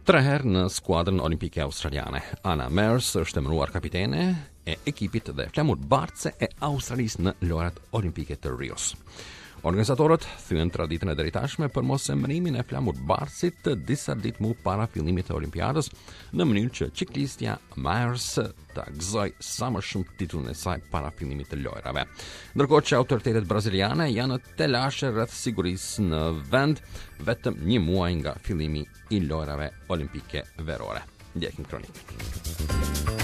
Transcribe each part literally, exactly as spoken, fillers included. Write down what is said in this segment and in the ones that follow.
Tre herë në skuadrën olimpike australiane. Anna Meares është emëruar kapitene e ekipit dhe flamur bardhëse e Australisë në lojrat olimpike të Rios. Organizatorët thyen traditën e deri për mos emërimin e flamur bardhësit disa ditë më para fillimit të olimpiadës, në mënyrë që ciklistja Meares ta gëzoj sa më shumë titullin e saj para fillimit të lojrave. Ndërkohë që autoritetet braziliane janë në telashe rreth sigurisë në vend vetëm një muaj nga fillimi i lojrave olimpike verore. Ndjekim kronikën.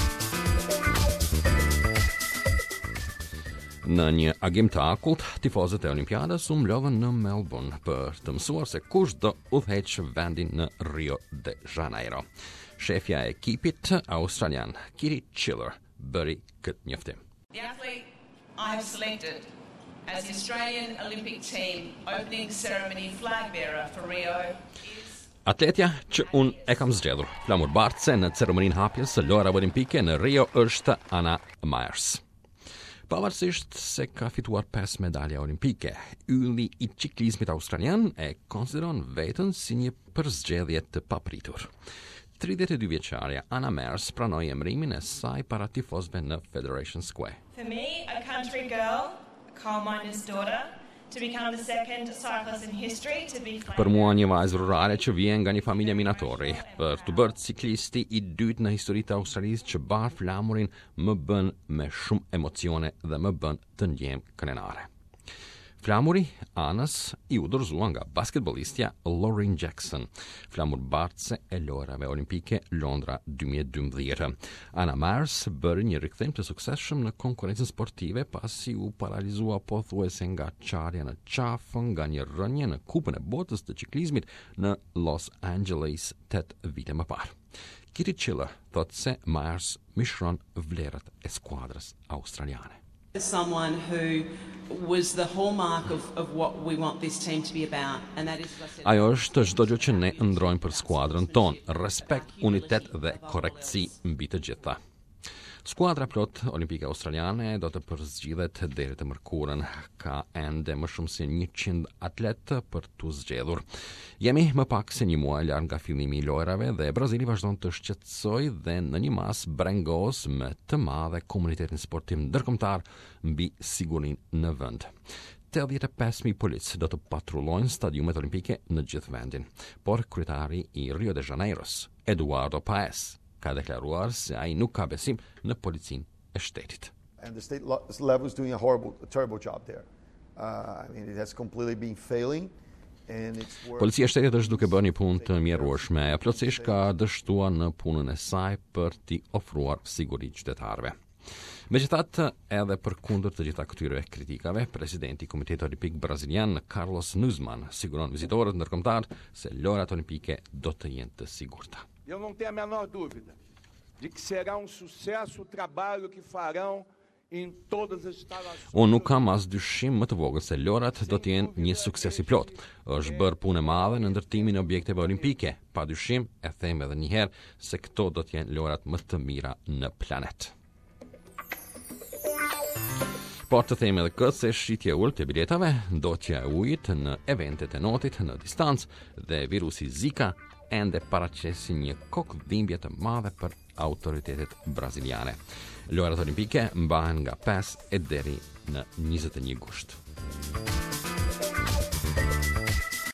Në një agim të akullt, tifozët e olimpiadës u mblodhën në Melbourne për të mësuar se kush do udhëheqë vendin në Rio de Janeiro. Shefja e ekipit australian, Kiri Chiller, bëri këtë njoftim. The athlete I have selected as the Australian Olympic team opening ceremony flag bearer for Rio is Atletja që unë e kam zgjedhur, flamur bardhëse në ceremoninë hapjes së lojrave olimpike në Rio është Anna Meares. Pavarësisht se ka fituar pesë medalja olimpike, ylli i ciklizmit australian e konsideron veten si një përzgjedhje të papritur. tridhjetë e dy vjeçaria Anna Meares pranoi emërimin e saj para tifozëve në Federation Square. For me, a country girl, a coal miner's daughter, to become the second cyclist in history to be Për mua një vajzë rurale që vjen nga një familje minatori, për të bërë ciklisti i dytë në historitë e Australisë që bar flamurin më bën me shumë emocione dhe më bën të ndjem krenare. Flamuri Anës i u dorëzua nga basketbolistja Lauren Jackson, flamur bardhëse e lojrave olimpike Londra dy mijë e dymbëdhjetë. Anna Meares bëri një rikthim të suksesshëm në konkurrencën sportive pasi u paralizua pothuajse nga çarja në qafë nga një rënje në Kupën e Botës të ciklizmit në Los Angeles tetë vite më parë. Kiri Chiller thotë se Meares mishron vlerat e skuadrës australiane. someone who was the hallmark of, of what we want this team to be about, and that is what I said. Ajo është çdo gjë që ne ndrojmë për skuadrën tonë, respekt, unitet dhe korrektësi mbi të gjitha. Skuadra plot olimpike australiane do të përzgjidhet deri të mërkurën. Ka ende më shumë se njëqind atletë për tu zgjedhur. Jemi më pak se një muaj larg nga fillimi i lojrave dhe Brazili vazhdon të shqetësojë dhe në një mas brengos me të madhe komunitetin sportiv ndërkombëtar mbi sigurinë në vend. tetëdhjetë e pesë mijë policë do të patrullojnë stadiumet olimpike në gjithë vendin, por kryetari i Rio de Janeiros, Eduardo Paes, ka deklaruar se ai nuk ka besim në policinë e shtetit. And the state lo- level is doing a horrible, a terrible job there. Uh, I mean, it has completely been failing. And it's worth... Policia e shtetit është duke bërë një punë të mjerueshme, e plotësisht ka dështuar në punën e saj për t'i ofruar siguri qytetarëve. Megjithatë, edhe përkundër të gjitha këtyre kritikave, presidenti i Komitetit Olimpik Brazilian Carlos Nuzman siguron vizitorët ndërkombëtar se lojrat olimpike do të jenë të sigurta. Eu não tenho a menor dúvida de que será um sucesso o trabalho que farão em todas as instalações. Unë nuk kam as dyshim më të vogël se lojrat do të jenë një sukses i plot. Është bërë punë e madhe në ndërtimin e objekteve olimpike. Pa dyshim, e them edhe një herë se këto do të jenë lojrat më të mira në planet. Por të them edhe këtë se shitja e ulët e biletave, ndotja e ujit në eventet e notit në distancë dhe virusi Zika ende paraqesin një kokëdhimbje të madhe për autoritetet braziliane. Lojrat olimpike mbahen nga pesë e deri në njëzet e një gusht.